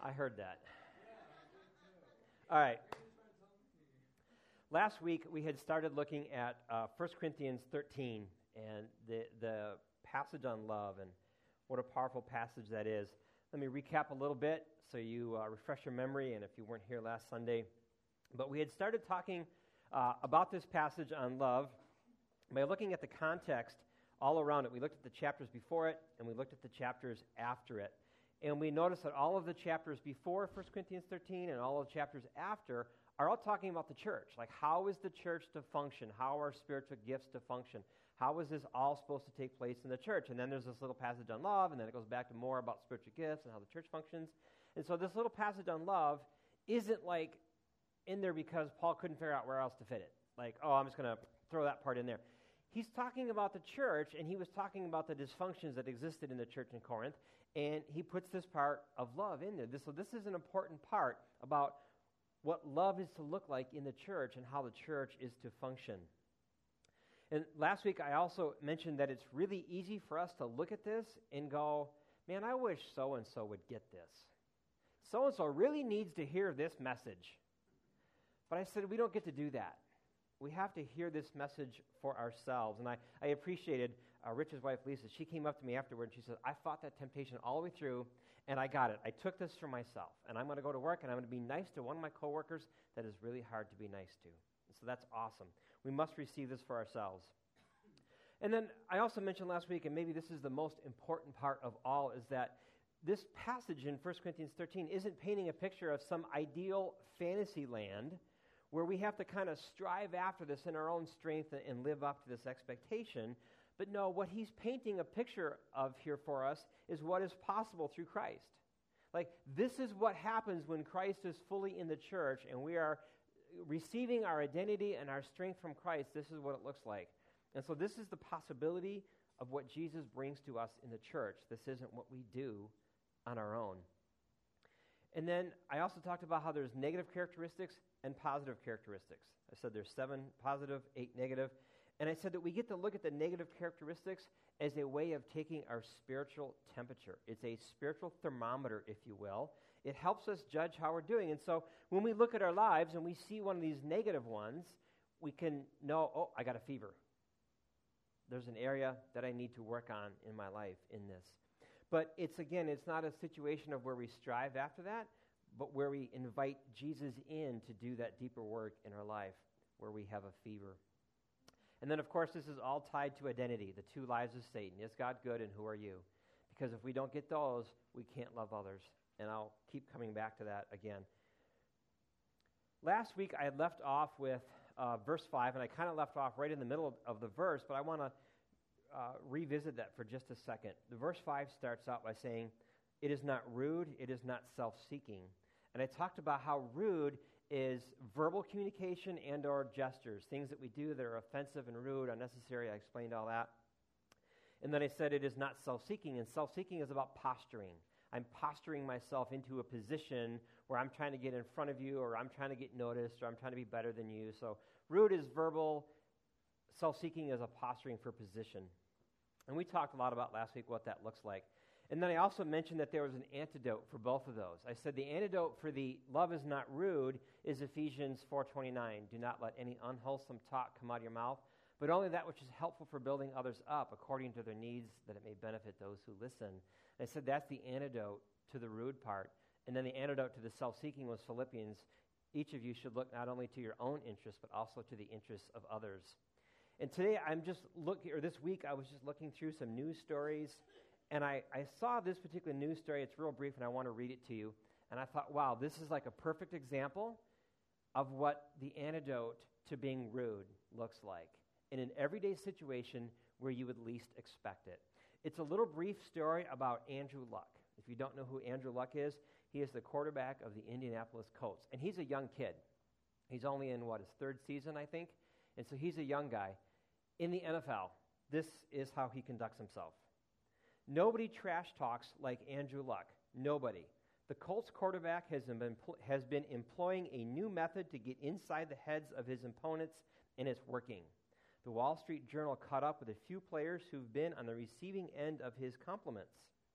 I heard that. All right. Last week, we had started looking at 1 Corinthians 13 and the passage on love, and what a powerful passage that is. Let me recap a little bit so you refresh your memory, and if you weren't here last Sunday. But we had started talking about this passage on love by looking at the context all around it. We looked at the chapters before it, and we looked at the chapters after it. And we noticed that all of the chapters before 1 Corinthians 13 and all of the chapters after are all talking about the church. Like, how is the church to function? How are spiritual gifts to function? How is this all supposed to take place in the church? And then there's this little passage on love, and then it goes back to more about spiritual gifts and how the church functions. And so this little passage on love isn't like in there because Paul couldn't figure out where else to fit it. Like, oh, I'm just going to throw that part in there. He's talking about the church, and he was talking about the dysfunctions that existed in the church in Corinth, and he puts this part of love in there. So this is an important part about what love is to look like in the church and how the church is to function. And last week I also mentioned that it's really easy for us to look at this and go, man, I wish so-and-so would get this. So-and-so really needs to hear this message. But I said we don't get to do that. We have to hear this message for ourselves. And I appreciated Rich's wife, Lisa. She came up to me afterward and she said, I fought that temptation all the way through, and I got it. I took this for myself, and I'm going to go to work, and I'm going to be nice to one of my coworkers that is really hard to be nice to. And so that's awesome. We must receive this for ourselves. And then I also mentioned last week, and maybe this is the most important part of all, is that this passage in 1 Corinthians 13 isn't painting a picture of some ideal fantasy land where we have to kind of strive after this in our own strength and live up to this expectation. But no, what he's painting a picture of here for us is what is possible through Christ. Like, this is what happens when Christ is fully in the church and we are receiving our identity and our strength from Christ. This is what it looks like. And so this is the possibility of what Jesus brings to us in the church. This isn't what we do on our own. And then I also talked about how there's negative characteristics and positive characteristics. I said there's 7 positive, 8 negative. And I said that we get to look at the negative characteristics as a way of taking our spiritual temperature. It's a spiritual thermometer, if you will. It helps us judge how we're doing. And so when we look at our lives and we see one of these negative ones, we can know, oh, I got a fever. There's an area that I need to work on in my life in this. But it's not a situation of where we strive after that, but where we invite Jesus in to do that deeper work in our life, where we have a fever. And then, of course, this is all tied to identity, the 2 lives of Satan. Is God good, and who are you? Because if we don't get those, we can't love others. And I'll keep coming back to that again. Last week, I had left off with verse 5, and I kind of left off right in the middle of the verse, but I want to revisit that for just a second. The verse 5 starts out by saying, it is not rude, it is not self-seeking. And I talked about how rude is verbal communication and or gestures, things that we do that are offensive and rude, unnecessary. I explained all that. And then I said it is not self-seeking, and self-seeking is about posturing. I'm posturing myself into a position where I'm trying to get in front of you, or I'm trying to get noticed, or I'm trying to be better than you. So rude is verbal, self-seeking is a posturing for position. And we talked a lot about last week what that looks like. And then I also mentioned that there was an antidote for both of those. I said the antidote for the love is not rude is Ephesians 4:29. Do not let any unwholesome talk come out of your mouth, but only that which is helpful for building others up according to their needs, that it may benefit those who listen. And I said that's the antidote to the rude part. And then the antidote to the self-seeking was Philippians. Each of you should look not only to your own interests, but also to the interests of others. And today this week I was just looking through some news stories, and I saw this particular news story. It's real brief, and I want to read it to you. And I thought, wow, this is like a perfect example of what the antidote to being rude looks like in an everyday situation where you would least expect it. It's a little brief story about Andrew Luck. If you don't know who Andrew Luck is, he is the quarterback of the Indianapolis Colts. And he's a young kid. He's only in, his 3rd season, I think. And so he's a young guy. In the NFL, this is how he conducts himself. Nobody trash talks like Andrew Luck. Nobody. The Colts quarterback has been employing a new method to get inside the heads of his opponents, and it's working. The Wall Street Journal caught up with a few players who've been on the receiving end of his compliments.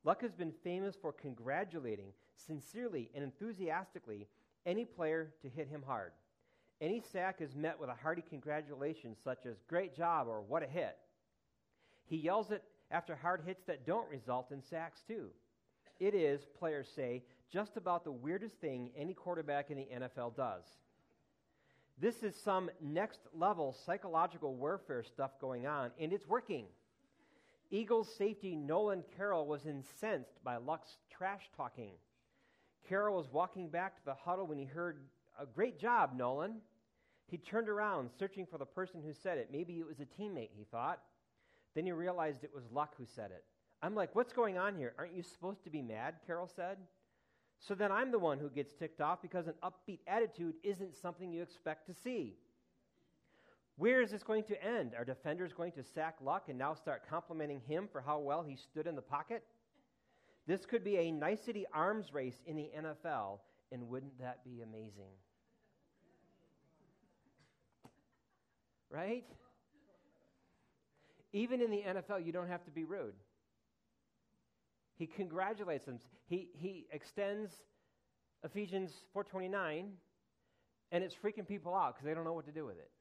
Luck has been famous for congratulating sincerely and enthusiastically any player to hit him hard. Any sack is met with a hearty congratulation such as, "Great job," or "What a hit." He yells it after hard hits that don't result in sacks too. It is, players say, just about the weirdest thing any quarterback in the NFL does. This is some next-level psychological warfare stuff going on, and it's working. Eagles safety Nolan Carroll was incensed by Luck's trash talking. Carroll was walking back to the huddle when he heard, "A great job, Nolan." He turned around, searching for the person who said it. Maybe it was a teammate, he thought. Then he realized it was Luck who said it. "I'm like, what's going on here? Aren't you supposed to be mad?" Carroll said. "So then I'm the one who gets ticked off because an upbeat attitude isn't something you expect to see." Where is this going to end? Are defenders going to sack Luck and now start complimenting him for how well he stood in the pocket? This could be a nicety arms race in the NFL, and wouldn't that be amazing? Right? Even in the NFL, you don't have to be rude. He congratulates them. He extends Ephesians 4:29, and it's freaking people out because they don't know what to do with it.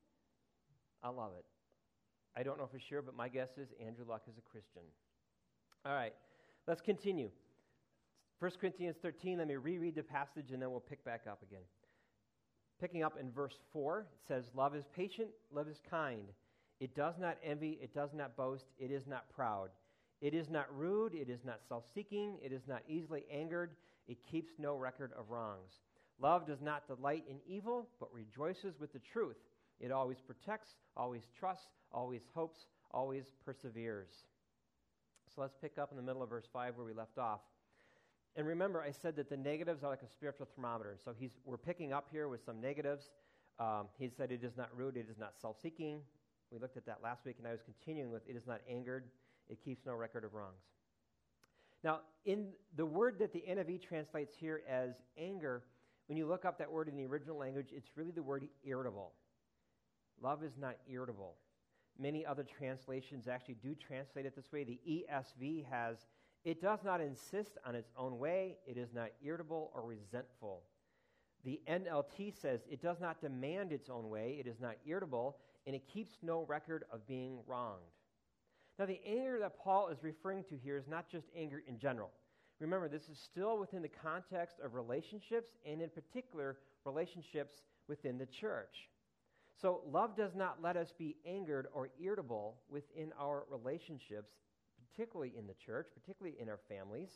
I love it. I don't know for sure, but my guess is Andrew Luck is a Christian. All right, let's continue. 1 Corinthians 13, let me reread the passage, and then we'll pick back up again. Picking up in verse 4, it says, "Love is patient, love is kind. It does not envy, it does not boast, it is not proud. It is not rude, it is not self-seeking, it is not easily angered, it keeps no record of wrongs. Love does not delight in evil, but rejoices with the truth. It always protects, always trusts, always hopes, always perseveres." So let's pick up in the middle of verse 5 where we left off. And remember, I said that the negatives are like a spiritual thermometer. So we're picking up here with some negatives. He said it is not rude, it is not self-seeking. We looked at that last week, and I was continuing with it is not angered, it keeps no record of wrongs. Now, in the word that the NIV translates here as anger, when you look up that word in the original language, it's really the word irritable. Love is not irritable. Many other translations actually do translate it this way. The ESV has, "It does not insist on its own way, it is not irritable or resentful." The NLT says, "It does not demand its own way, it is not irritable, and it keeps no record of being wronged." Now, the anger that Paul is referring to here is not just anger in general. Remember, this is still within the context of relationships, and in particular, relationships within the church. So, love does not let us be angered or irritable within our relationships, particularly in the church, particularly in our families.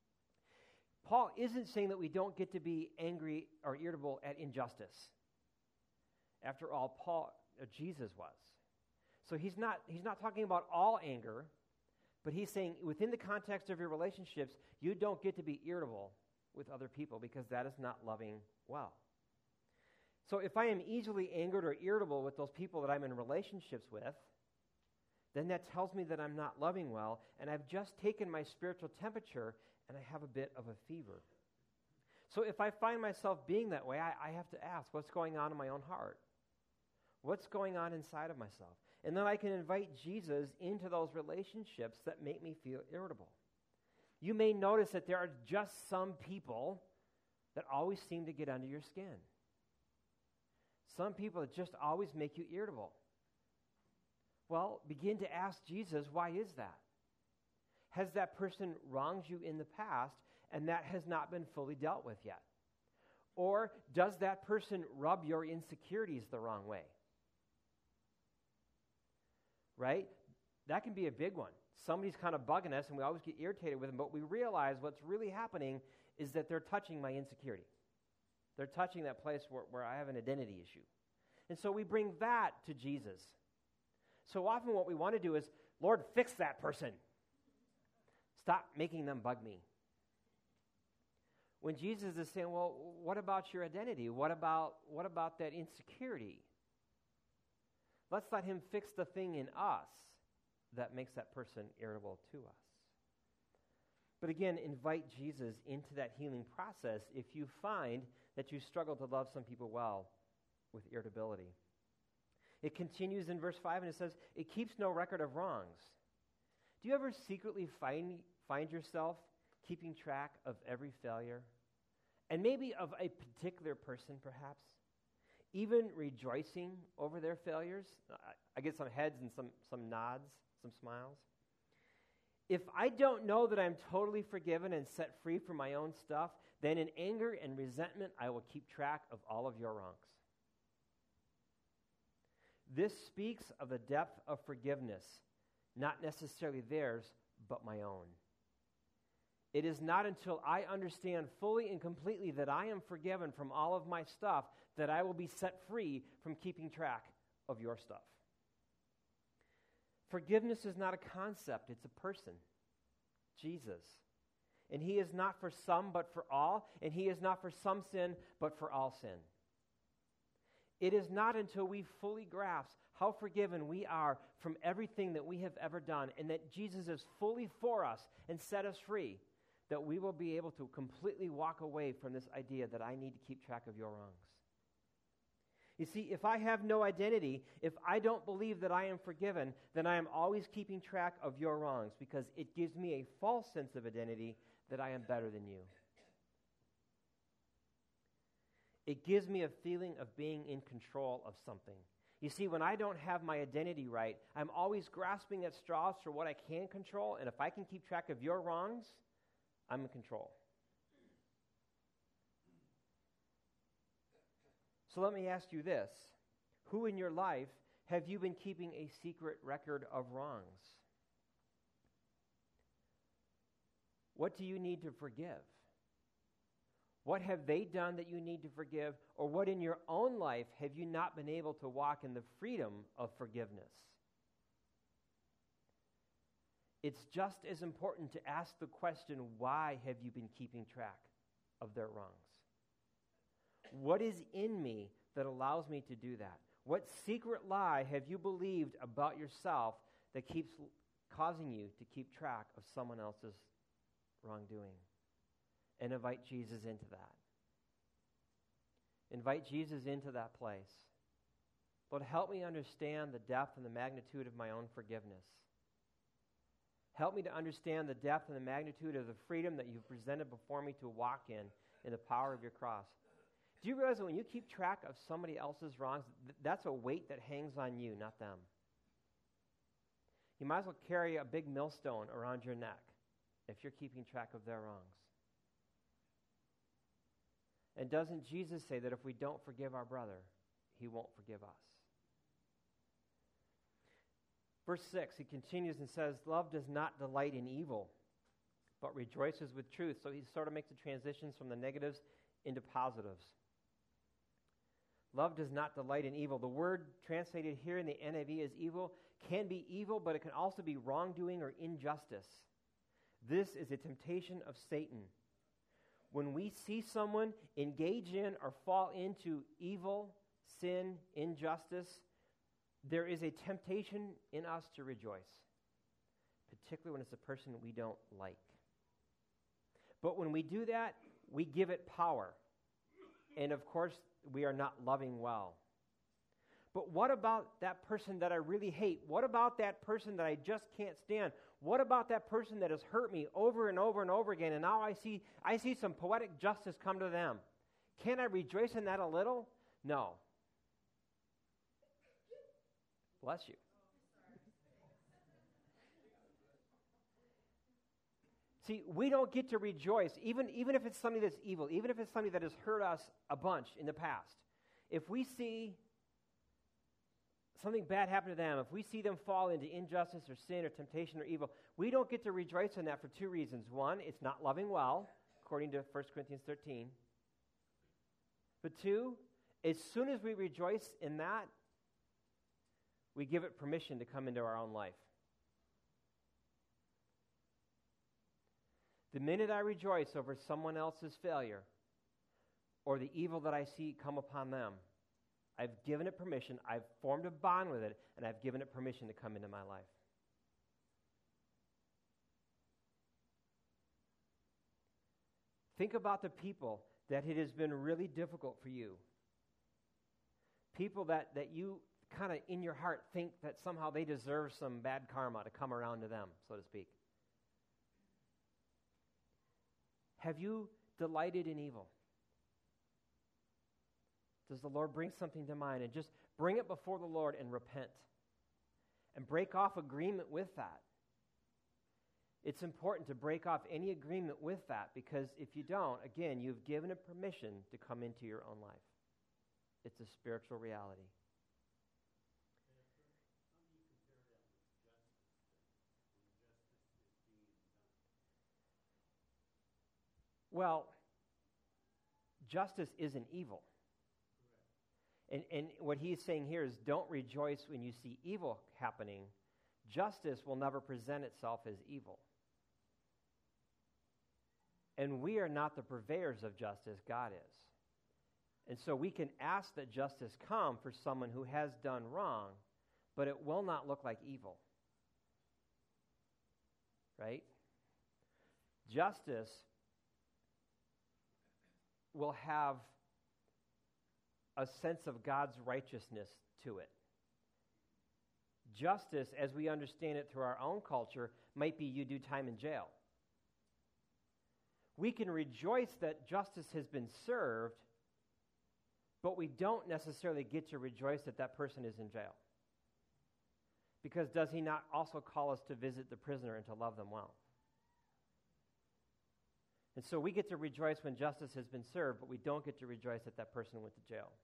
Paul isn't saying that we don't get to be angry or irritable at injustice. After all, Jesus was. So he's not talking about all anger, but he's saying within the context of your relationships, you don't get to be irritable with other people because that is not loving well. So if I am easily angered or irritable with those people that I'm in relationships with, then that tells me that I'm not loving well, and I've just taken my spiritual temperature, and I have a bit of a fever. So if I find myself being that way, I have to ask, what's going on in my own heart? What's going on inside of myself? And then I can invite Jesus into those relationships that make me feel irritable. You may notice that there are just some people that always seem to get under your skin. Some people that just always make you irritable. Well, begin to ask Jesus, why is that? Has that person wronged you in the past and that has not been fully dealt with yet? Or does that person rub your insecurities the wrong way? Right? That can be a big one. Somebody's kind of bugging us and we always get irritated with them, but we realize what's really happening is that they're touching my insecurity. They're touching that place where I have an identity issue. And so we bring that to Jesus. So often what we want to do is, Lord, fix that person. Stop making them bug me. When Jesus is saying, well, what about your identity? What about that insecurity? Let's let him fix the thing in us that makes that person irritable to us. But again, invite Jesus into that healing process if you find that you struggle to love some people well with irritability. It continues in verse 5 and it says, it keeps no record of wrongs. Do you ever secretly find yourself keeping track of every failure? And maybe of a particular person, perhaps? Even rejoicing over their failures? I get some heads and some nods, some smiles. If I don't know that I'm totally forgiven and set free from my own stuff, then in anger and resentment, I will keep track of all of your wrongs. This speaks of the depth of forgiveness, not necessarily theirs, but my own. It is not until I understand fully and completely that I am forgiven from all of my stuff that I will be set free from keeping track of your stuff. Forgiveness is not a concept, it's a person, Jesus. And he is not for some, but for all, and he is not for some sin, but for all sin. It is not until we fully grasp how forgiven we are from everything that we have ever done, and that Jesus is fully for us and set us free, that we will be able to completely walk away from this idea that I need to keep track of your wrongs. You see, if I have no identity, if I don't believe that I am forgiven, then I am always keeping track of your wrongs, because it gives me a false sense of identity that I am better than you. It gives me a feeling of being in control of something. You see, when I don't have my identity right, I'm always grasping at straws for what I can control, and if I can keep track of your wrongs, I'm in control. So let me ask you this. Who in your life have you been keeping a secret record of wrongs? What do you need to forgive? What have they done that you need to forgive? Or what in your own life have you not been able to walk in the freedom of forgiveness? It's just as important to ask the question, why have you been keeping track of their wrongs? What is in me that allows me to do that? What secret lie have you believed about yourself that keeps causing you to keep track of someone else's wrongdoing? And invite Jesus into that. Invite Jesus into that place. Lord, help me understand the depth and the magnitude of my own forgiveness. Help me to understand the depth and the magnitude of the freedom that you've presented before me to walk in the power of your cross. Do you realize that when you keep track of somebody else's wrongs, that's a weight that hangs on you, not them? You might as well carry a big millstone around your neck if you're keeping track of their wrongs. And doesn't Jesus say that if we don't forgive our brother, he won't forgive us? Verse 6, he continues and says, love does not delight in evil, but rejoices with truth. So he sort of makes the transitions from the negatives into positives. Love does not delight in evil. The word translated here in the NIV as evil can be evil, but it can also be wrongdoing or injustice. This is a temptation of Satan. When we see someone engage in or fall into evil, sin, injustice, there is a temptation in us to rejoice, particularly when it's a person we don't like. But when we do that, we give it power. And of course, we are not loving well. But what about that person that I really hate? What about that person that I just can't stand? What about that person that has hurt me over and over and over again, and now I see some poetic justice come to them? Can I rejoice in that a little? No. Bless you. See, we don't get to rejoice, even if it's somebody that's evil, even if it's somebody that has hurt us a bunch in the past. If we see something bad happen to them, if we see them fall into injustice or sin or temptation or evil, we don't get to rejoice in that for two reasons. One, it's not loving well, according to 1 Corinthians 13. But two, as soon as we rejoice in that, we give it permission to come into our own life. The minute I rejoice over someone else's failure or the evil that I see come upon them, I've given it permission, I've formed a bond with it, and I've given it permission to come into my life. Think about the people that it has been really difficult for you. People that you kind of in your heart think that somehow they deserve some bad karma to come around to them, so to speak? Have you delighted in evil? Does the Lord bring something to mind? And just bring it before the Lord and repent. And break off agreement with that. It's important to break off any agreement with that, because if you don't, again, you've given it permission to come into your own life. It's a spiritual reality. Well, justice isn't evil. And what he's saying here is, don't rejoice when you see evil happening. Justice will never present itself as evil. And we are not the purveyors of justice, God is. And so we can ask that justice come for someone who has done wrong, but it will not look like evil. Right? Justice will have a sense of God's righteousness to it. Justice, as we understand it through our own culture, might be you do time in jail. We can rejoice that justice has been served, but we don't necessarily get to rejoice that that person is in jail. Because does he not also call us to visit the prisoner and to love them well? And so we get to rejoice when justice has been served, but we don't get to rejoice that that person went to jail.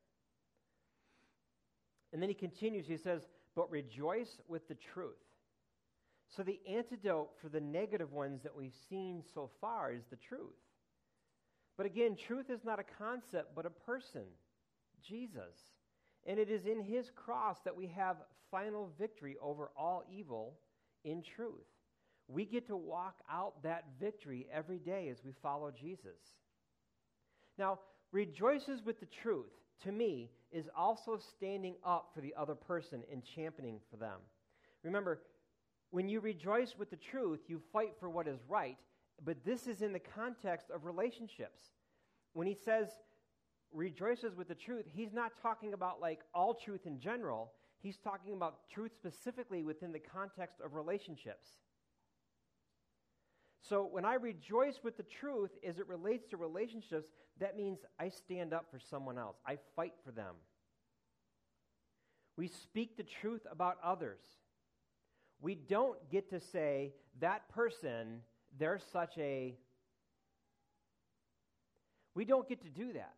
And then he continues, he says, but rejoice with the truth. So the antidote for the negative ones that we've seen so far is the truth. But again, truth is not a concept, but a person, Jesus. And it is in his cross that we have final victory over all evil in truth. We get to walk out that victory every day as we follow Jesus. Now, rejoices with the truth, to me, is also standing up for the other person and championing for them. Remember, when you rejoice with the truth, you fight for what is right, but this is in the context of relationships. When he says rejoices with the truth, he's not talking about like all truth in general. He's talking about truth specifically within the context of relationships. So when I rejoice with the truth as it relates to relationships, that means I stand up for someone else. I fight for them. We speak the truth about others. We don't get to say, that person, they're such a... We don't get to do that.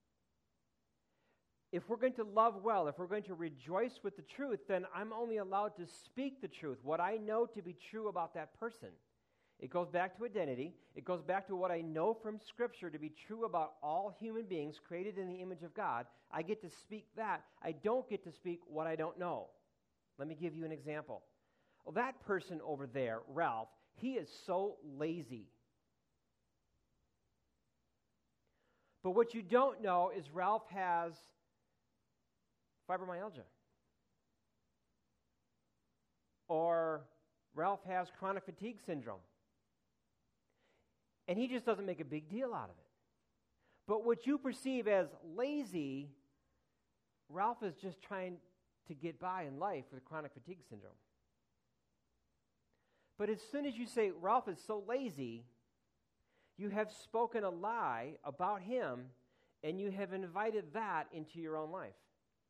If we're going to love well, if we're going to rejoice with the truth, then I'm only allowed to speak the truth, what I know to be true about that person. It goes back to identity. It goes back to what I know from Scripture to be true about all human beings created in the image of God. I get to speak that. I don't get to speak what I don't know. Let me give you an example. Well, that person over there, Ralph, he is so lazy. But what you don't know is Ralph has fibromyalgia. Or Ralph has chronic fatigue syndrome. And he just doesn't make a big deal out of it. But what you perceive as lazy, Ralph is just trying to get by in life with chronic fatigue syndrome. But as soon as you say Ralph is so lazy, you have spoken a lie about him, and you have invited that into your own life.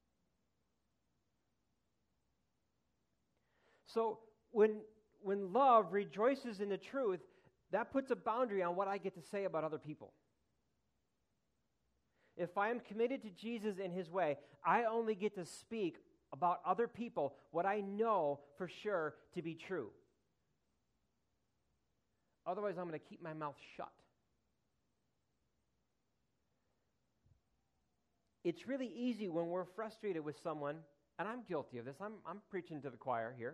So when love rejoices in the truth, that puts a boundary on what I get to say about other people. If I am committed to Jesus and his way, I only get to speak about other people what I know for sure to be true. Otherwise, I'm going to keep my mouth shut. It's really easy when we're frustrated with someone, and I'm guilty of this. I'm preaching to the choir here.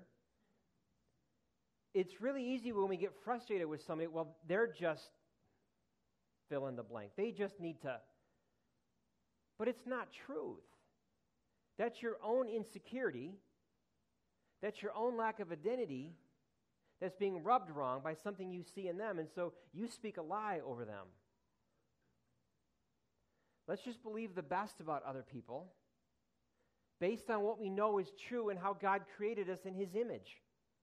It's really easy when we get frustrated with somebody, well, they're just fill in the blank. They just need to. But it's not truth. That's your own insecurity. That's your own lack of identity that's being rubbed wrong by something you see in them, and so you speak a lie over them. Let's just believe the best about other people. based on what we know is true and how God created us in his image.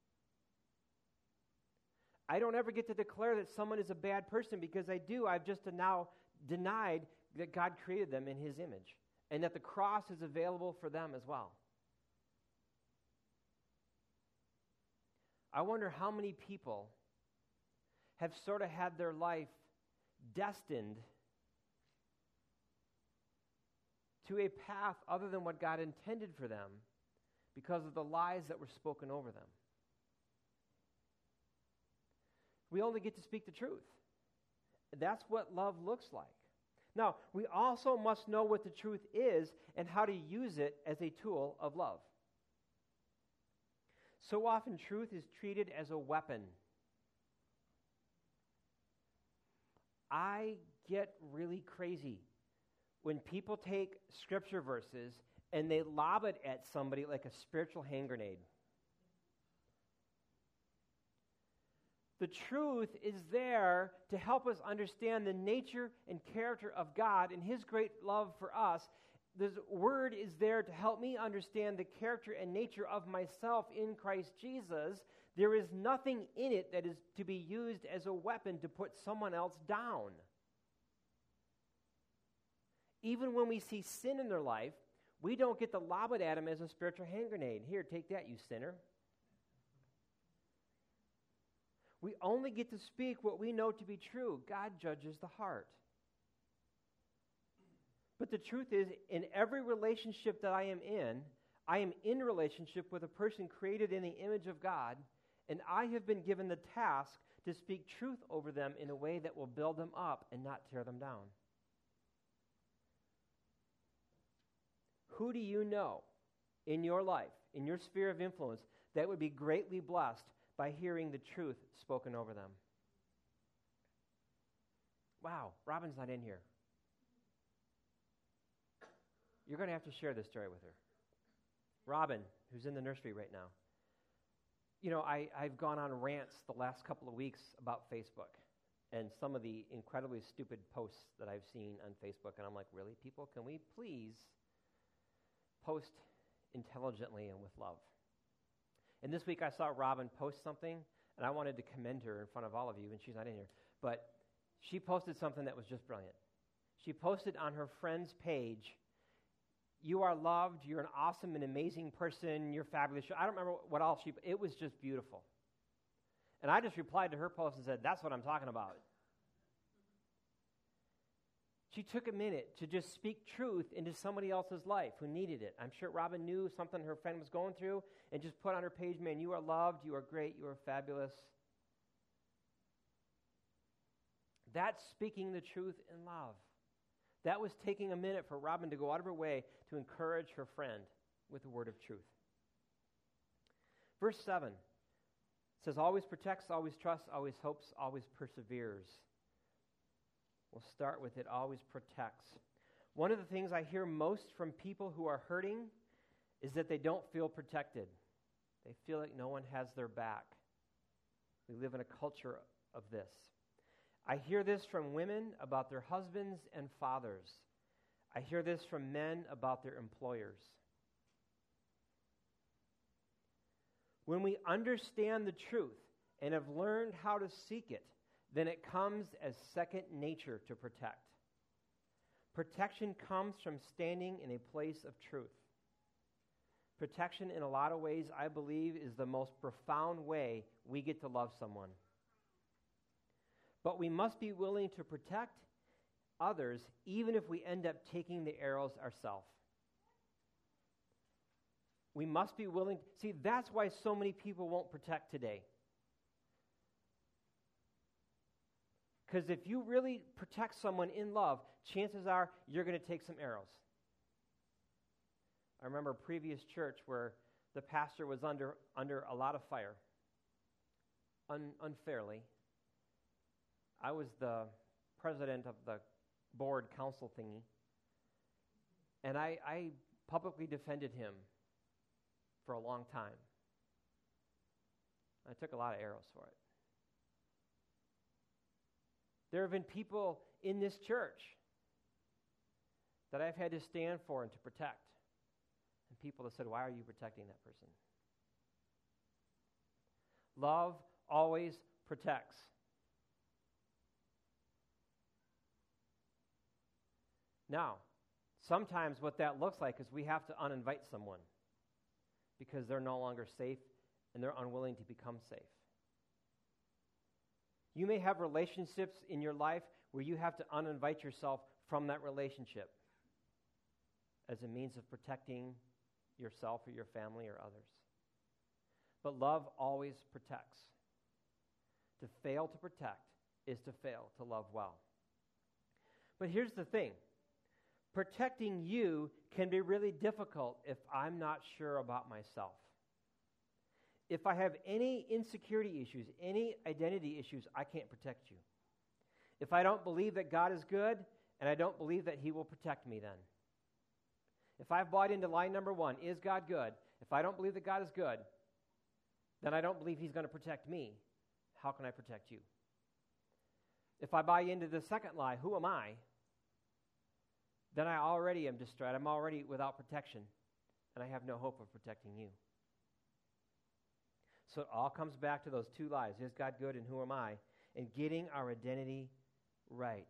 I don't ever get to declare that someone is a bad person because I do. I've just now denied that God created them in his image and that the cross is available for them as well. I wonder how many people have sort of had their life destined to a path other than what God intended for them because of the lies that were spoken over them. We only get to speak the truth. That's what love looks like. Now, we also must know what the truth is and how to use it as a tool of love. So often, truth is treated as a weapon. I get really crazy when people take scripture verses and they lob it at somebody like a spiritual hand grenade. The truth is there to help us understand the nature and character of God and his great love for us. The word is there to help me understand the character and nature of myself in Christ Jesus. There is nothing in it that is to be used as a weapon to put someone else down. Even when we see sin in their life, we don't get to lob it at them as a spiritual hand grenade. Here, take that, you sinner. We only get to speak what we know to be true. God judges the heart. But the truth is, in every relationship that I am in relationship with a person created in the image of God, and I have been given the task to speak truth over them in a way that will build them up and not tear them down. Who do you know in your life, in your sphere of influence, that would be greatly blessed by hearing the truth spoken over them? Wow, Robin's not in here. You're going to have to share this story with her. Robin, who's in the nursery right now. You know, I've gone on rants the last couple of weeks about Facebook and some of the incredibly stupid posts that I've seen on Facebook, and I'm like, really, people? Can we please post intelligently and with love? And this week I saw Robin post something, and I wanted to commend her in front of all of you, and she's not in here. But she posted something that was just brilliant. She posted on her friend's page, "You are loved, you're an awesome and amazing person, you're fabulous." I don't remember what all it was just beautiful. And I just replied to her post and said, "That's what I'm talking about." She took a minute to just speak truth into somebody else's life who needed it. I'm sure Robin knew something her friend was going through and just put on her page, "Man, you are loved, you are great, you are fabulous." That's speaking the truth in love. That was taking a minute for Robin to go out of her way to encourage her friend with a word of truth. Verse 7 says, "Always protects, always trusts, always hopes, always perseveres." We'll start with it, always protects. One of the things I hear most from people who are hurting is that they don't feel protected. They feel like no one has their back. We live in a culture of this. I hear this from women about their husbands and fathers. I hear this from men about their employers. When we understand the truth and have learned how to seek it, then it comes as second nature to protect. Protection comes from standing in a place of truth. Protection, in a lot of ways, I believe, is the most profound way we get to love someone. But we must be willing to protect others even if we end up taking the arrows ourselves. We must be willing. See, that's why so many people won't protect today. Because if you really protect someone in love, chances are you're going to take some arrows. I remember a previous church where the pastor was under a lot of fire, unfairly. I was the president of the board council thingy, and I publicly defended him for a long time. I took a lot of arrows for it. There have been people in this church that I've had to stand for and to protect. And people that said, why are you protecting that person? Love always protects. Now, sometimes what that looks like is we have to uninvite someone because they're no longer safe and they're unwilling to become safe. You may have relationships in your life where you have to uninvite yourself from that relationship as a means of protecting yourself or your family or others. But love always protects. To fail to protect is to fail to love well. But here's the thing. Protecting you can be really difficult if I'm not sure about myself. If I have any insecurity issues, any identity issues, I can't protect you. If I don't believe that God is good, and I don't believe that He will protect me then. If I've bought into line number 1, is God good? If I don't believe that God is good, then I don't believe He's going to protect me. How can I protect you? If I buy into the second lie, who am I? Then I already am distraught. I'm already without protection, and I have no hope of protecting you. So it all comes back to those two lies. Is God good and who am I? And getting our identity right.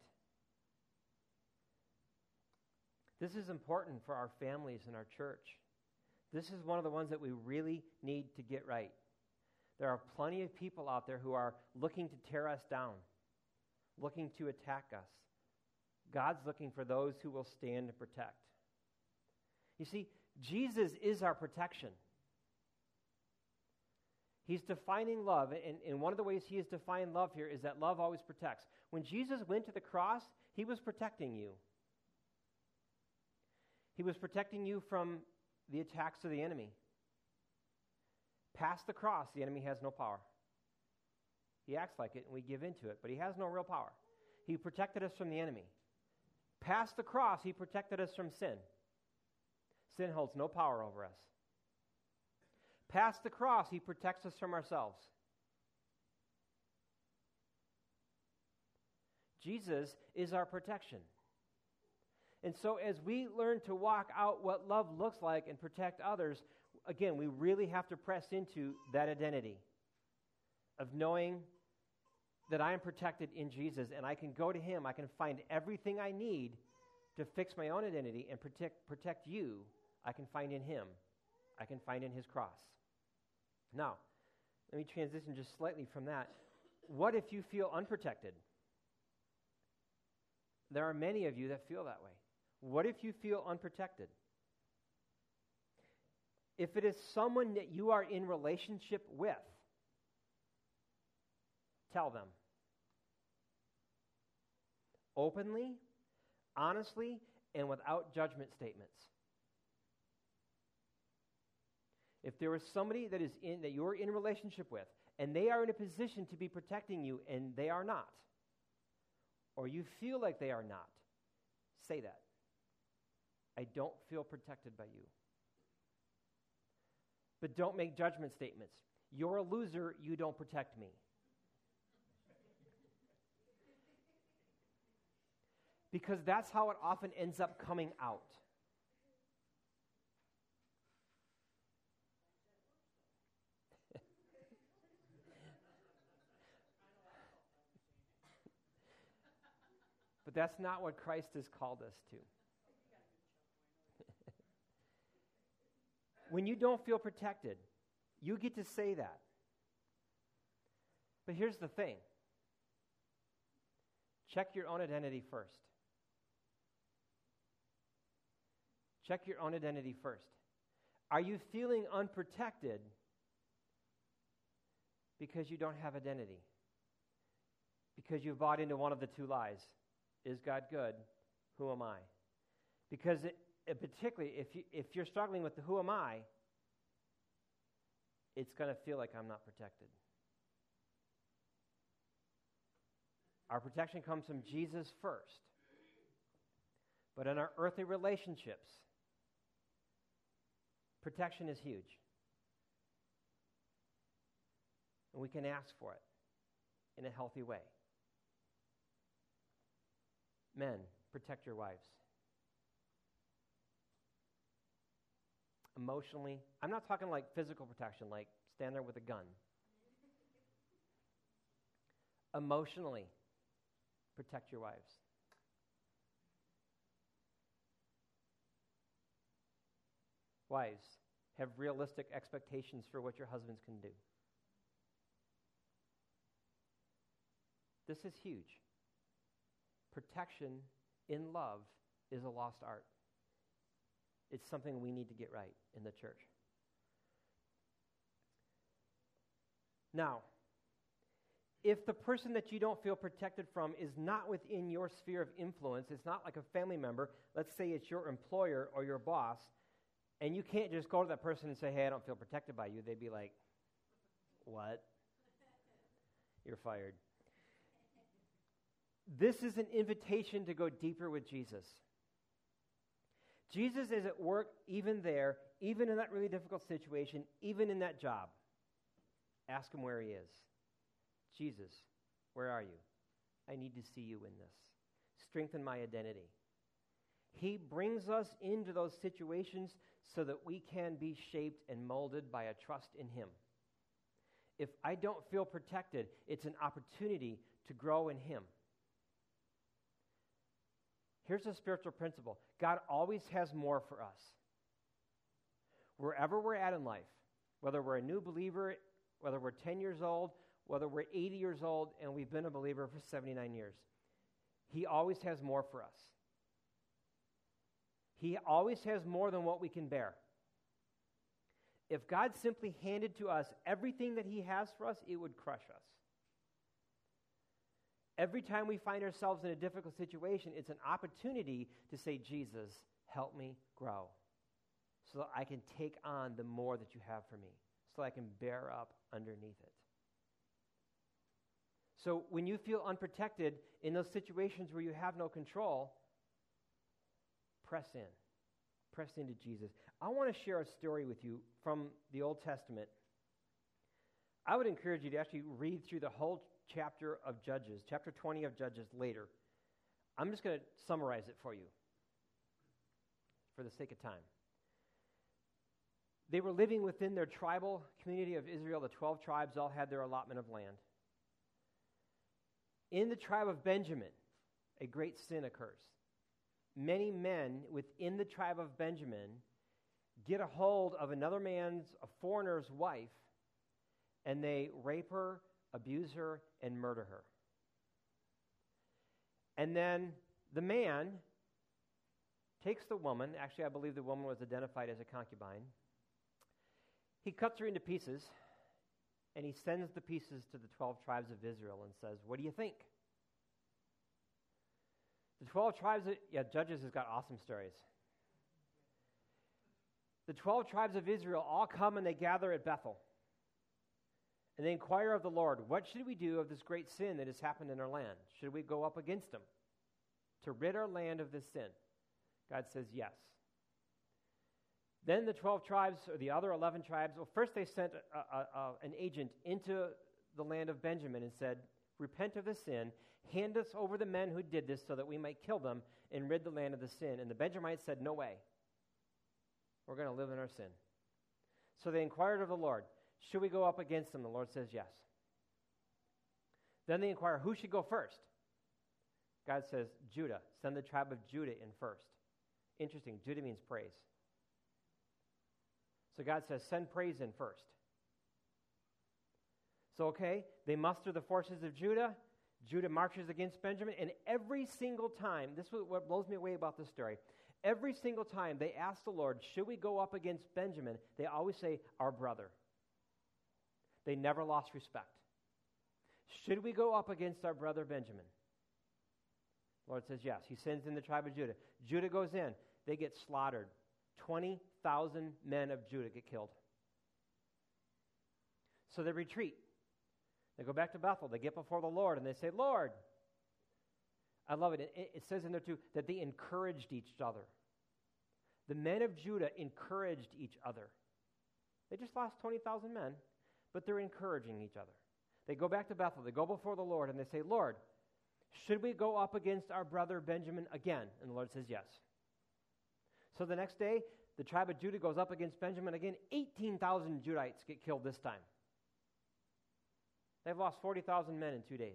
This is important for our families and our church. This is one of the ones that we really need to get right. There are plenty of people out there who are looking to tear us down, looking to attack us. God's looking for those who will stand and protect. You see, Jesus is our protection. He's defining love, and one of the ways He has defined love here is that love always protects. When Jesus went to the cross, He was protecting you. He was protecting you from the attacks of the enemy. Past the cross, the enemy has no power. He acts like it, and we give into it, but he has no real power. He protected us from the enemy. Past the cross, He protected us from sin. Sin holds no power over us. Past the cross, He protects us from ourselves. Jesus is our protection. And so as we learn to walk out what love looks like and protect others, again, we really have to press into that identity of knowing that I am protected in Jesus and I can go to Him. I can find everything I need to fix my own identity and protect you. I can find in Him. I can find in His cross. Now, let me transition just slightly from that. What if you feel unprotected? There are many of you that feel that way. What if you feel unprotected? If it is someone that you are in relationship with, tell them. Openly, honestly, and without judgment statements. If there is somebody that you're in a relationship with, and they are in a position to be protecting you, and they are not, or you feel like they are not, say that. I don't feel protected by you. But don't make judgment statements. You're a loser, you don't protect me. Because that's how it often ends up coming out. But that's not what Christ has called us to. When you don't feel protected, you get to say that. But here's the thing. Check your own identity first. Check your own identity first. Are you feeling unprotected because you don't have identity? Because you've bought into one of the two lies. Is God good? Who am I? Because particularly if you're struggling with the who am I, it's going to feel like I'm not protected. Our protection comes from Jesus first. But in our earthly relationships, protection is huge. And we can ask for it in a healthy way. Men, protect your wives. emotionally. I'm not talking like physical protection, like stand there with a gun. Emotionally, protect your wives. Wives, have realistic expectations for what your husbands can do. This is huge. Protection in love is a lost art. It's something we need to get right in the church. Now, if the person that you don't feel protected from is not within your sphere of influence, it's not like a family member, let's say it's your employer or your boss, and you can't just go to that person and say, hey, I don't feel protected by you. They'd be like, what? You're fired. This is an invitation to go deeper with Jesus. Jesus is at work even there, even in that really difficult situation, even in that job. Ask him where he is. Jesus, where are you? I need to see you in this. Strengthen my identity. He brings us into those situations so that we can be shaped and molded by a trust in him. If I don't feel protected, it's an opportunity to grow in him. Here's a spiritual principle. God always has more for us. Wherever we're at in life, whether we're a new believer, whether we're 10 years old, whether we're 80 years old and we've been a believer for 79 years, he always has more for us. He always has more than what we can bear. If God simply handed to us everything that he has for us, it would crush us. Every time we find ourselves in a difficult situation, it's an opportunity to say, Jesus, help me grow so that I can take on the more that you have for me, so I can bear up underneath it. So when you feel unprotected in those situations where you have no control, press in. Press into Jesus. I want to share a story with you from the Old Testament. I would encourage you to actually read through the whole chapter of Judges, chapter 20 of Judges later. I'm just going to summarize it for you for the sake of time. They were living within their tribal community of Israel. The 12 tribes all had their allotment of land. In the tribe of Benjamin, a great sin occurs. Many men within the tribe of Benjamin get a hold of another man's, a foreigner's wife, and they rape her, abuse her, and murder her. And then the man takes the woman, actually I believe the woman was identified as a concubine, he cuts her into pieces, and he sends the pieces to the 12 tribes of Israel and says, what do you think? The 12 tribes, Judges has got awesome stories. The 12 tribes of Israel all come and they gather at Bethel. And they inquire of the Lord, what should we do of this great sin that has happened in our land? Should we go up against him to rid our land of this sin? God says yes. Then the 12 tribes, or the other 11 tribes, well, first they sent an agent into the land of Benjamin and said, repent of the sin, hand us over the men who did this so that we might kill them and rid the land of the sin. And the Benjamites said, no way. We're going to live in our sin. So they inquired of the Lord, should we go up against them? The Lord says yes. Then they inquire, who should go first? God says, Judah. Send the tribe of Judah in first. Interesting, Judah means praise. So God says, send praise in first. So, okay, they muster the forces of Judah. Judah marches against Benjamin. And every single time, this is what blows me away about this story. Every single time they ask the Lord, should we go up against Benjamin? They always say, our brother. They never lost respect. Should we go up against our brother Benjamin? The Lord says yes. He sends in the tribe of Judah. Judah goes in. They get slaughtered. 20,000 men of Judah get killed. So they retreat. They go back to Bethel. They get before the Lord and they say, Lord. I love it. It says in there too that they encouraged each other. The men of Judah encouraged each other. They just lost 20,000 men, but they're encouraging each other. They go back to Bethel. They go before the Lord and they say, Lord, should we go up against our brother Benjamin again? And the Lord says yes. So the next day, the tribe of Judah goes up against Benjamin again. 18,000 Judites get killed this time. They've lost 40,000 men in 2 days.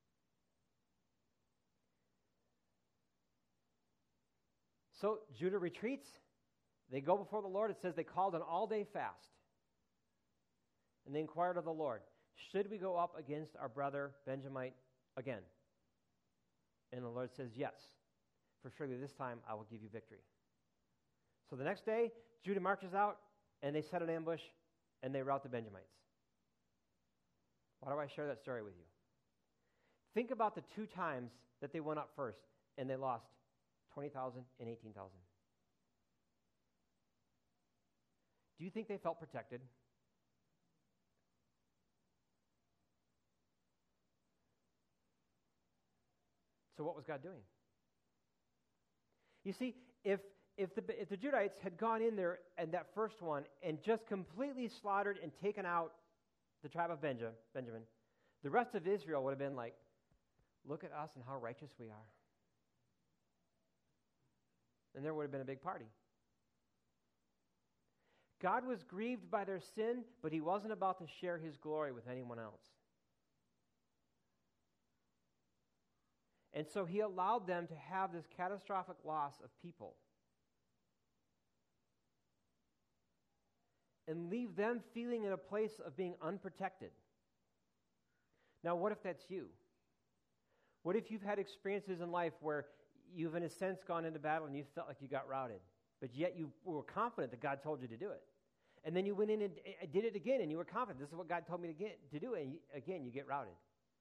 So Judah retreats. They go before the Lord. It says they called an all-day fast. And they inquired of the Lord, should we go up against our brother Benjamite again? And the Lord says, yes, for surely this time I will give you victory. So the next day, Judah marches out, and they set an ambush, and they rout the Benjamites. Why do I share that story with you? Think about the 2 times that they went up first, and they lost 20,000 and 18,000. Do you think they felt protected? So what was God doing? You see, if the Judites had gone in there and that first one and just completely slaughtered and taken out the tribe of Benjamin, the rest of Israel would have been like, look at us and how righteous we are. And there would have been a big party. God was grieved by their sin, but he wasn't about to share his glory with anyone else. And so he allowed them to have this catastrophic loss of people and leave them feeling in a place of being unprotected. Now, what if that's you? What if you've had experiences in life where you've, in a sense, gone into battle and you felt like you got routed, but yet you were confident that God told you to do it? And then you went in and did it again, and you were confident, this is what God told me to do, and again, you get routed.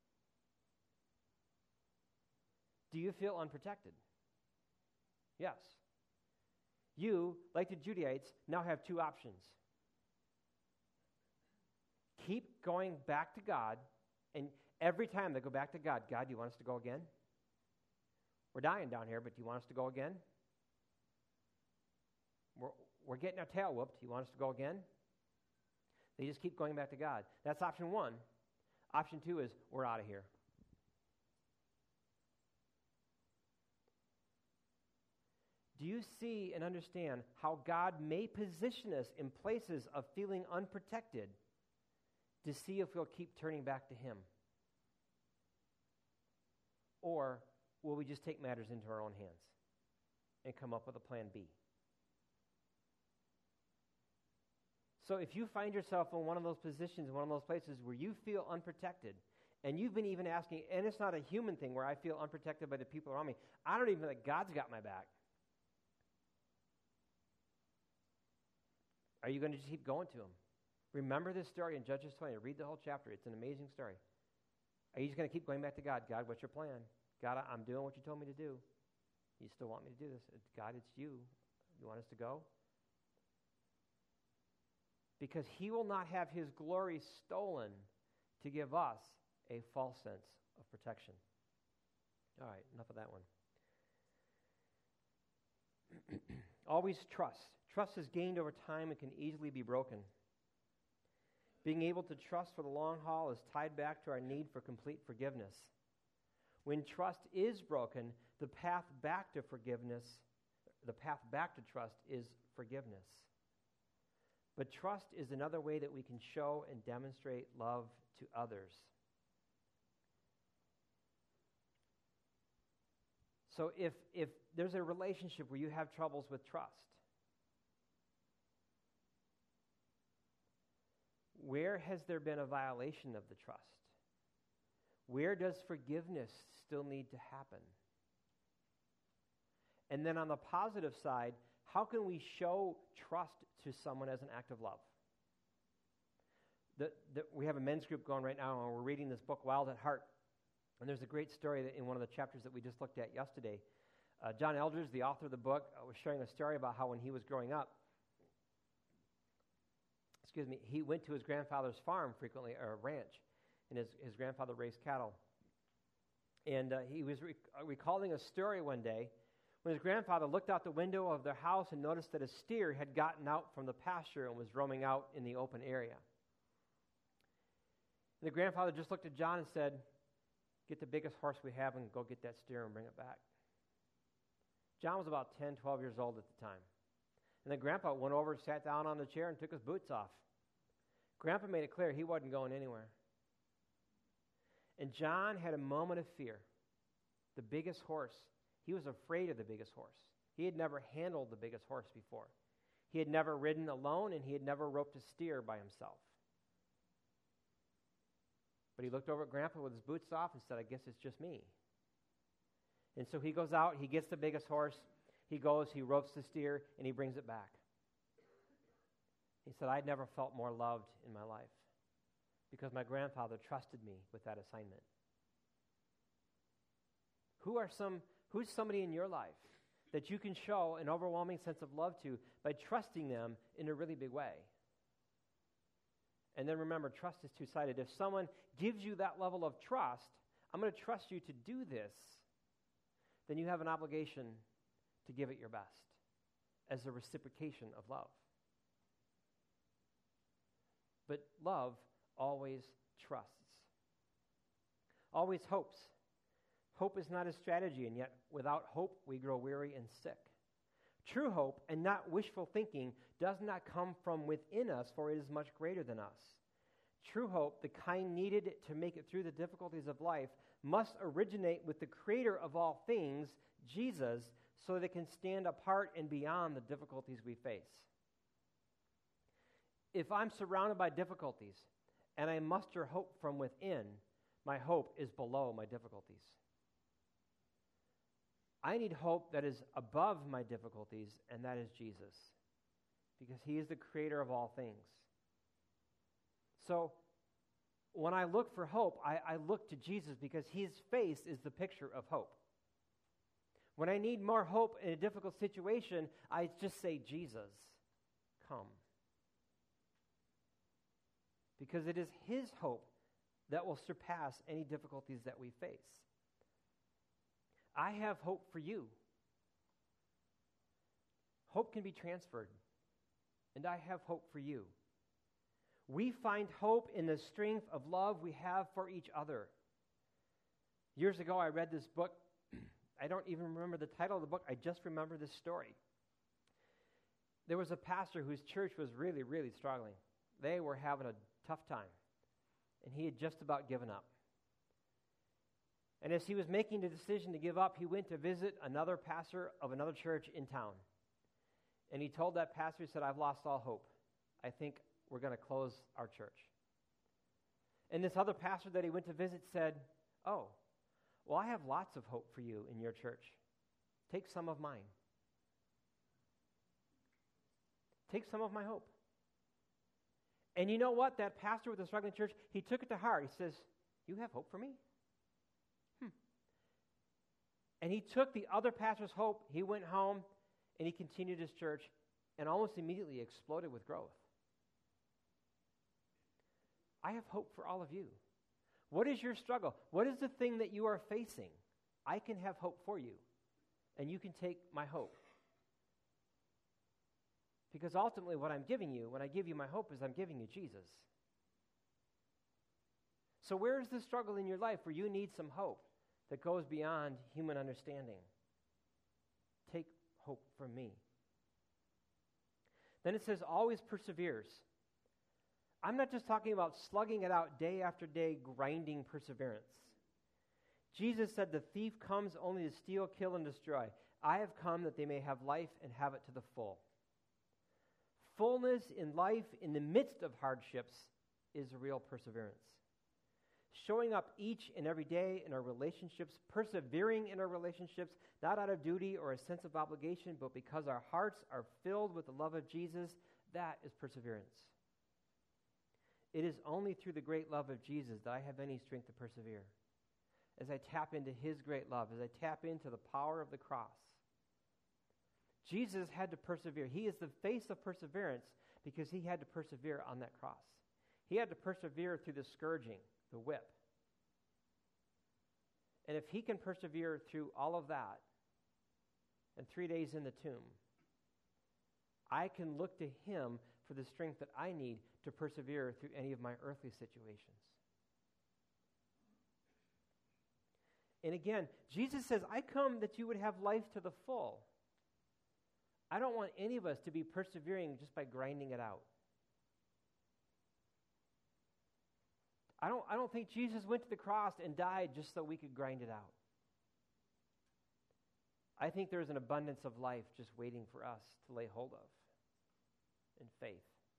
Do you feel unprotected? Yes. You, like the Judaites, now have 2 options. Keep going back to God, and every time they go back to God, God, do you want us to go again? We're dying down here, but do you want us to go again? We're getting our tail whooped. Do you want us to go again? They just keep going back to God. That's option 1. Option 2 is, we're out of here. Do you see and understand how God may position us in places of feeling unprotected to see if we'll keep turning back to him? Or will we just take matters into our own hands and come up with a plan B? So if you find yourself in one of those positions, one of those places where you feel unprotected, and you've been even asking, and it's not a human thing where I feel unprotected by the people around me, I don't even think God's got my back. Are you going to just keep going to him? Remember this story in Judges 20. Read the whole chapter. It's an amazing story. Are you just going to keep going back to God? God, what's your plan? God, I'm doing what you told me to do. You still want me to do this? God, it's you. You want us to go? Because he will not have his glory stolen to give us a false sense of protection. All right, enough of that one. Always trust. Trust is gained over time and can easily be broken. Being able to trust for the long haul is tied back to our need for complete forgiveness. When trust is broken, the path back to forgiveness, the path back to trust is forgiveness. But trust is another way that we can show and demonstrate love to others. So if there's a relationship where you have troubles with trust, where has there been a violation of the trust? Where does forgiveness still need to happen? And then on the positive side, how can we show trust to someone as an act of love? We have a men's group going right now, and we're reading this book, Wild at Heart. And there's a great story in one of the chapters that we just looked at yesterday. John Eldredge, the author of the book, was sharing a story about how when he was growing up, he went to his grandfather's farm frequently, or ranch, and his grandfather raised cattle. And he was recalling a story one day when his grandfather looked out the window of their house and noticed that a steer had gotten out from the pasture and was roaming out in the open area. And the grandfather just looked at John and said, "Get the biggest horse we have and go get that steer and bring it back." John was about 10, 12 years old at the time. And then Grandpa went over, sat down on the chair, and took his boots off. Grandpa made it clear he wasn't going anywhere. And John had a moment of fear. The biggest horse. He was afraid of the biggest horse. He had never handled the biggest horse before. He had never ridden alone, and he had never roped a steer by himself. But he looked over at Grandpa with his boots off and said, I guess it's just me. And so he goes out, he gets the biggest horse, he goes, he ropes the steer, and he brings it back. He said, I'd never felt more loved in my life because my grandfather trusted me with that assignment. Who's somebody in your life that you can show an overwhelming sense of love to by trusting them in a really big way? And then remember, trust is two-sided. If someone gives you that level of trust, I'm going to trust you to do this, then you have an obligation to give it your best as a reciprocation of love. But love always trusts, always hopes. Hope is not a strategy, and yet without hope we grow weary and sick. True hope, and not wishful thinking, does not come from within us, for it is much greater than us. True hope, the kind needed to make it through the difficulties of life, must originate with the Creator of all things, Jesus, so that it can stand apart and beyond the difficulties we face. If I'm surrounded by difficulties, and I muster hope from within, my hope is below my difficulties. I need hope that is above my difficulties, and that is Jesus, because he is the creator of all things. So when I look for hope, I look to Jesus because his face is the picture of hope. When I need more hope in a difficult situation, I just say, Jesus, come. Because it is his hope that will surpass any difficulties that we face. I have hope for you. Hope can be transferred, and I have hope for you. We find hope in the strength of love we have for each other. Years ago, I read this book. I don't even remember the title of the book. I just remember this story. There was a pastor whose church was really, really struggling. They were having a tough time, and he had just about given up. And as he was making the decision to give up, he went to visit another pastor of another church in town. And he told that pastor, he said, I've lost all hope. I think we're going to close our church. And this other pastor that he went to visit said, oh, well, I have lots of hope for you in your church. Take some of mine. Take some of my hope. And you know what? That pastor with the struggling church, he took it to heart. He says, you have hope for me? And he took the other pastor's hope, he went home, and he continued his church, and almost immediately exploded with growth. I have hope for all of you. What is your struggle? What is the thing that you are facing? I can have hope for you, and you can take my hope. Because ultimately what I'm giving you, when I give you my hope, is I'm giving you Jesus. So where is the struggle in your life where you need some hope that goes beyond human understanding? Take hope from me. Then it says, always perseveres. I'm not just talking about slugging it out day after day, grinding perseverance. Jesus said, the thief comes only to steal, kill, and destroy. I have come that they may have life and have it to the full. Fullness in life in the midst of hardships is real perseverance. Showing up each and every day in our relationships, persevering in our relationships, not out of duty or a sense of obligation, but because our hearts are filled with the love of Jesus, that is perseverance. It is only through the great love of Jesus that I have any strength to persevere. As I tap into his great love, as I tap into the power of the cross. Jesus had to persevere. He is the face of perseverance because he had to persevere on that cross. He had to persevere through the scourging, the whip. And if he can persevere through all of that, and 3 days in the tomb, I can look to him for the strength that I need to persevere through any of my earthly situations. And again, Jesus says, I come that you would have life to the full. I don't want any of us to be persevering just by grinding it out. I don't think Jesus went to the cross and died just so we could grind it out. I think there's an abundance of life just waiting for us to lay hold of in faith.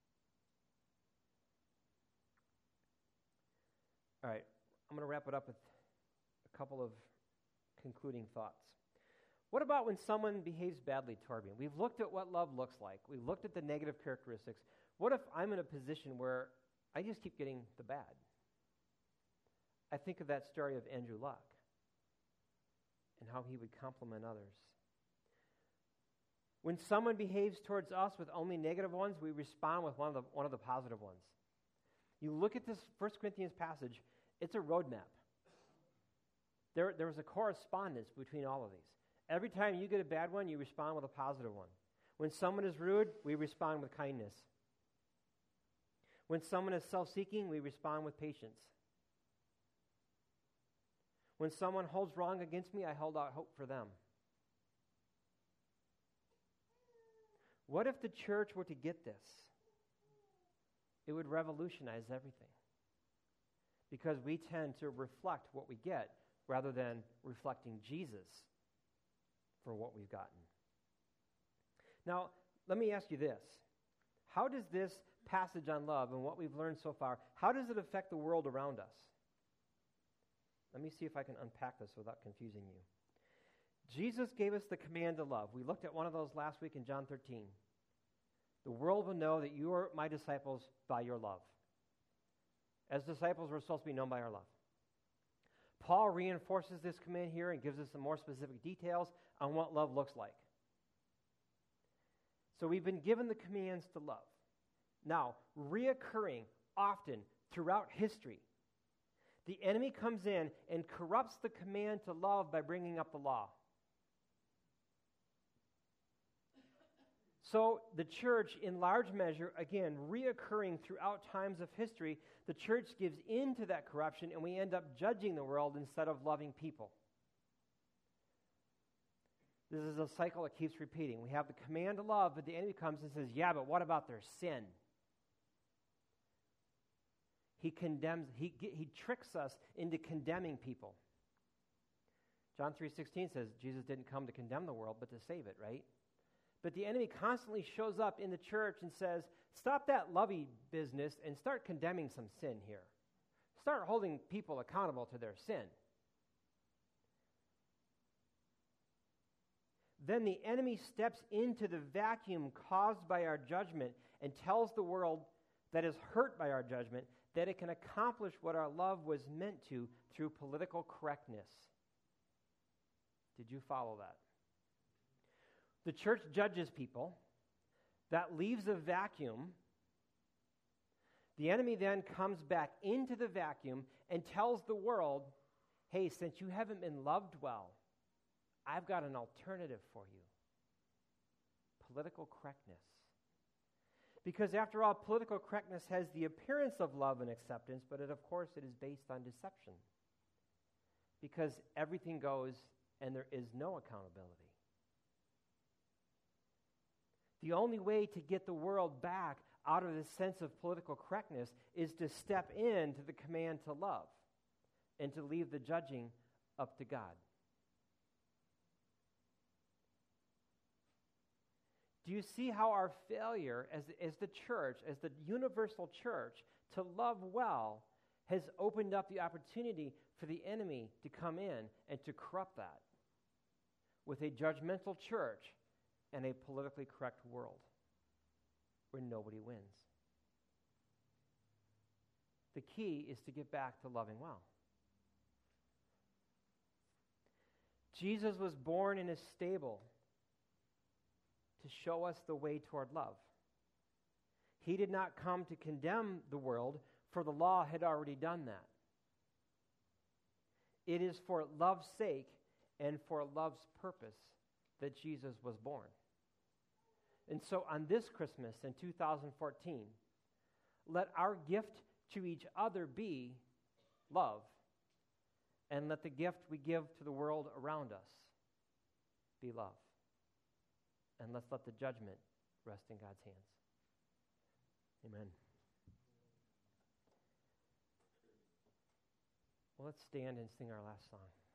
All right, I'm going to wrap it up with a couple of concluding thoughts. What about when someone behaves badly toward me? We've looked at what love looks like. We've looked at the negative characteristics. What if I'm in a position where I just keep getting the bad? I think of that story of Andrew Luck and how he would compliment others. When someone behaves towards us with only negative ones, we respond with one of the positive ones. You look at this 1 Corinthians passage, it's a roadmap. There was a correspondence between all of these. Every time you get a bad one, you respond with a positive one. When someone is rude, we respond with kindness. When someone is self-seeking, we respond with patience. When someone holds wrong against me, I hold out hope for them. What if the church were to get this? It would revolutionize everything. Because we tend to reflect what we get rather than reflecting Jesus for what we've gotten. Now, let me ask you this. How does this passage on love and what we've learned so far, how does it affect the world around us? Let me see if I can unpack this without confusing you. Jesus gave us the command to love. We looked at one of those last week in John 13. The world will know that you are my disciples by your love. As disciples, we're supposed to be known by our love. Paul reinforces this command here and gives us some more specific details on what love looks like. So we've been given the commands to love. Now, reoccurring often throughout history, the enemy comes in and corrupts the command to love by bringing up the law. So the church, in large measure, again, reoccurring throughout times of history, the church gives in to that corruption and we end up judging the world instead of loving people. This is a cycle that keeps repeating. We have the command to love, but the enemy comes and says, yeah, but what about their sin? He condemns, he tricks us into condemning people. John 3:16 says Jesus didn't come to condemn the world, but to save it, right? But the enemy constantly shows up in the church and says, stop that lovey business and start condemning some sin here. Start holding people accountable to their sin. Then the enemy steps into the vacuum caused by our judgment and tells the world that is hurt by our judgment that it can accomplish what our love was meant to through political correctness. Did you follow that? The church judges people. That leaves a vacuum. The enemy then comes back into the vacuum and tells the world, hey, since you haven't been loved well, I've got an alternative for you. Political correctness. Because after all, political correctness has the appearance of love and acceptance, but of course it is based on deception. Because everything goes and there is no accountability. The only way to get the world back out of this sense of political correctness is to step into the command to love and to leave the judging up to God. Do you see how our failure as the church, as the universal church, to love well has opened up the opportunity for the enemy to come in and to corrupt that with a judgmental church and a politically correct world where nobody wins? The key is to get back to loving well. Jesus was born in a stable to show us the way toward love. He did not come to condemn the world, for the law had already done that. It is for love's sake and for love's purpose that Jesus was born. And so on this Christmas in 2014, let our gift to each other be love, and let the gift we give to the world around us be love. and let's let the judgment rest in God's hands. Amen. Well, let's stand and sing our last song.